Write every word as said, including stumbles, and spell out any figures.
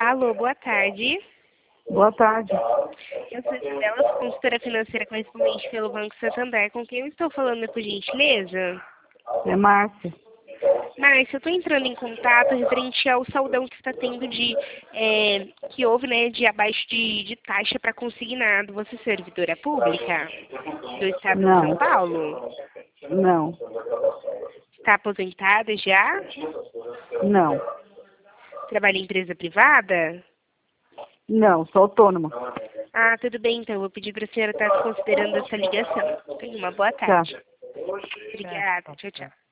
Alô, boa tarde. Boa tarde. Eu sou Isabela, consultora financeira correspondente pelo Banco Santander. Com quem eu estou falando, por gentileza? É Márcia. Márcia, eu estou entrando em contato referente ao saldão que está tendo de... É, que houve, né, de abaixo de, de taxa para consignado. Você é servidora pública do Estado de São Não. Paulo? Não. Está aposentada já? Não. Trabalha em empresa privada? Não, sou autônoma. Ah, tudo bem, então. Eu vou pedir para a senhora estar considerando essa ligação. Tenha uma boa Tá. tarde. Obrigada. Tchau, tchau.